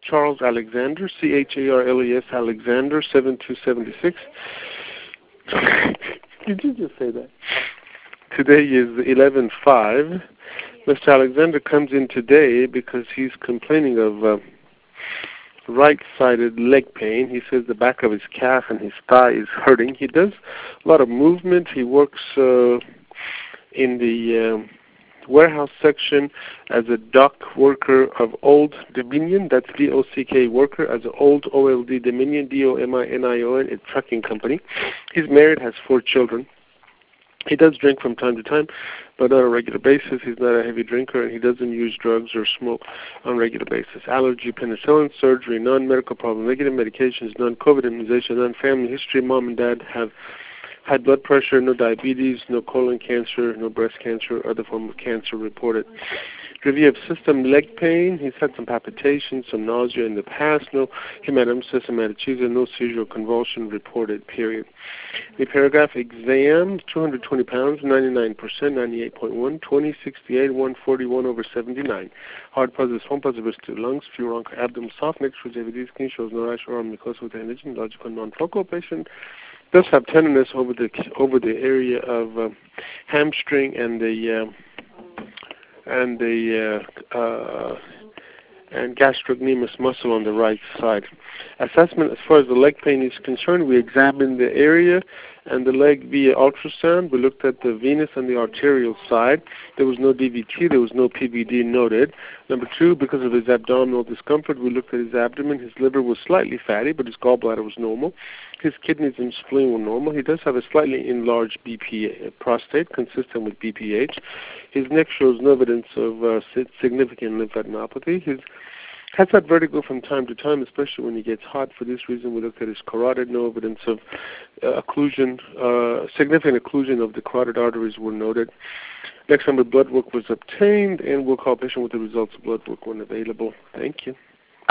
Charles Alexander, Charles Alexander, 7276. Did you just say that? Today is 11/5. Mr. Alexander comes in today because he's complaining of right-sided leg pain. He says the back of his calf and his thigh is hurting. He does a lot of movement. He works in the warehouse section as a dock worker of Old Dominion. That's DOCK worker, as an Old OLD Dominion, DOMINION, a trucking company. He's married, has 4 children. He does drink from time to time, but on a regular basis. He's not a heavy drinker, and he doesn't use drugs or smoke on a regular basis. Allergy, penicillin, surgery, non-medical problem, negative medications, non-COVID immunization, non-family history. Mom and dad have high blood pressure, no diabetes, no colon cancer, no breast cancer, other form of cancer reported. Review of system leg pain. He's had some palpitations, some nausea in the past, no hematemesis, hematochezia, no seizure or convulsion reported, period. The paragraph exam, 220 pounds, 99%, 98.1, 20, 68, 141 over 79. Hard positive, swamp positive to lungs, fewer abdomen soft, next for JVD skin, shows no rash or mucosa with antigen, logical non-focal. Patient does have tenderness over the area of hamstring and gastrocnemius muscle on the right side. Assessment as far as the leg pain is concerned, we examined the area and the leg via ultrasound. We looked at the venous and the arterial side. There was no DVT. There was no PVD noted. Number 2, because of his abdominal discomfort, we looked at his abdomen. His liver was slightly fatty, but his gallbladder was normal. His kidneys and spleen were normal. He does have a slightly enlarged prostate, consistent with BPH. His neck shows no evidence of significant lymphadenopathy. He has had vertigo from time to time, especially when he gets hot. For this reason, we looked at his carotid. No evidence of occlusion, significant occlusion of the carotid arteries were noted. Next time, blood work was obtained, and we'll call patient with the results of blood work when available. Thank you.